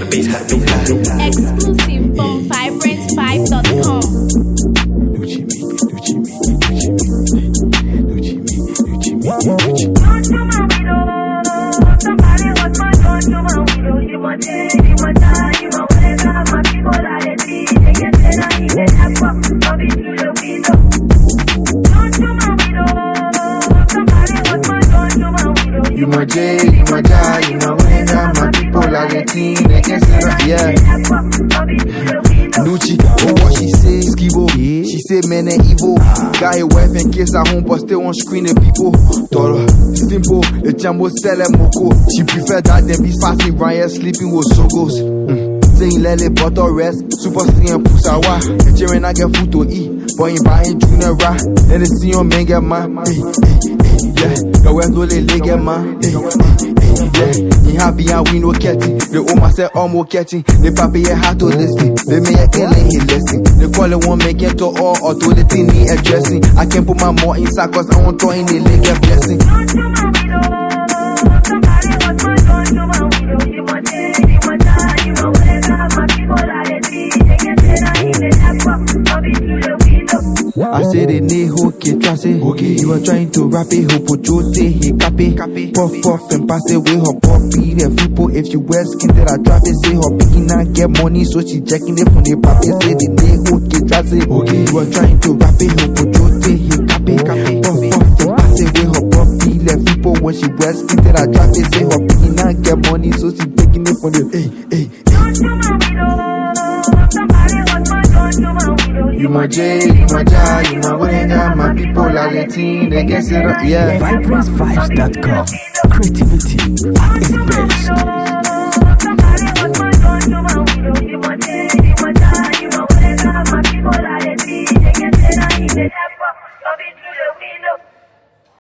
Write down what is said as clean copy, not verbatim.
Exclusive from vibrant5.com. You my J, you my Jai, you my winner, my people are the team, they can say that, yeah. Nucci, oh what she say, Skibo, she say men and evil. Got his wife and kids at home, but still on screen the people. Toro, simple, the jumbo sell and moko. She prefer that than be fasting, Ryan sleeping with sogos. Saying let it butter rest, super slim and pusawa. The children I get food to eat, boy ain't buying junior rap. Let it see your man get man. Yeah, the West no they get man. Yeah, he happy and we no catching. The Oma said almost catching. The papi a hard to listen. They may a killing he listen. The call it one make it to all or to the thing he addressing. I can't put my more inside cause I want to in the leg get blessing. I said the ne hoke trust it. You were trying to rap it, hope jote he copy. Puff and pass it with her puppy. The people if you wear skin that I drop it, say her picking and get money, so she checking it from the papi. Say the ne hoke trust it. You were trying to rap it, hope jote he copy. Puff and pass it with her puppy. The people when she wear skin that I drop it, say her picking and get money, so she taking it from the You my J, you my Jai, you my winner, my people are the team, they can say that, yeah. Vibrance5.com. Creativity at its best.